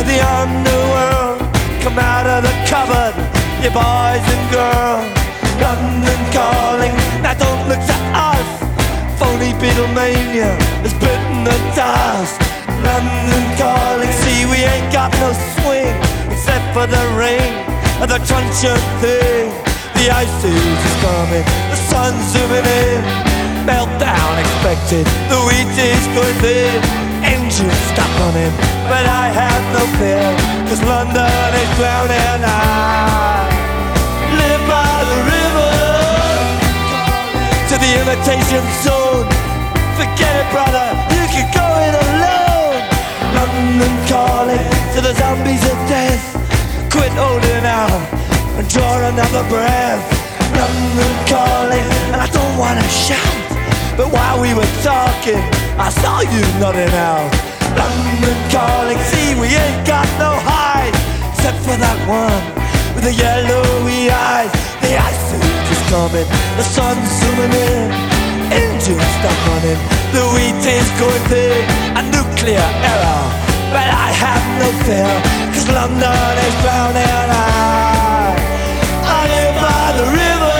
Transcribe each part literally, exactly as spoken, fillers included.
the underworld. Come out of the cupboard, you boys and girls. London calling, now don't look to us. Phony Beatlemania has bitten the dust. London calling, see we ain't got no swing except for the rain and the truncheon thing. The ice age is coming, the sun's zooming in. Meltdown expected, the wheat is going thin. Engines stop running, but I have no fear, cause London is drowning. I live by the river, to the imitation zone. Forget it, brother, you can go it alone. London calling to the zombies of death. Quit holding out and draw another breath. London calling, and I don't wanna shout, but while we were talking, I saw you nodding out. London calling, see we ain't got no hide, except for that one with the yellowy eyes. The ice age is coming, the sun's zooming in. Engines stop running, the wheat is going big. A nuclear error, but I have no fear, cause London is drowning. I, I live by the river.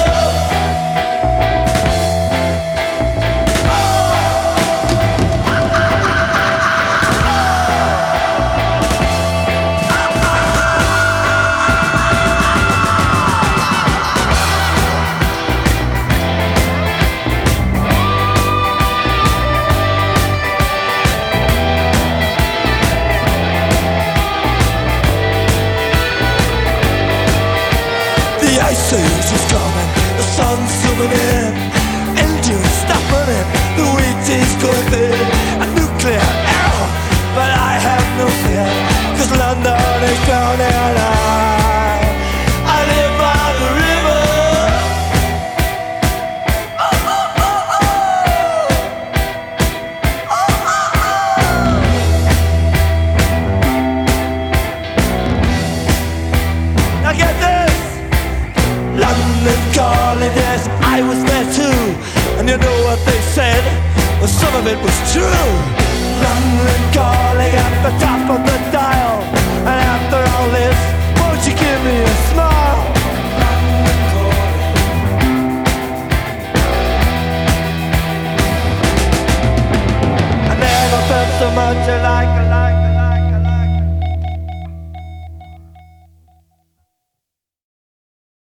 The ice age is coming, the sun's zooming in. Engines stop running, the wheat is going thin. A nuclear error, but I have no fear, cause London is drowning. I, I live by the river. Oh, oh, oh, oh. Oh, oh, oh. Now get this. London calling, yes, I was there too. And you know what they said? Well, some of it was true. London calling at the top of the dial. And after all this, won't you give me a smile? London calling. I never felt so much like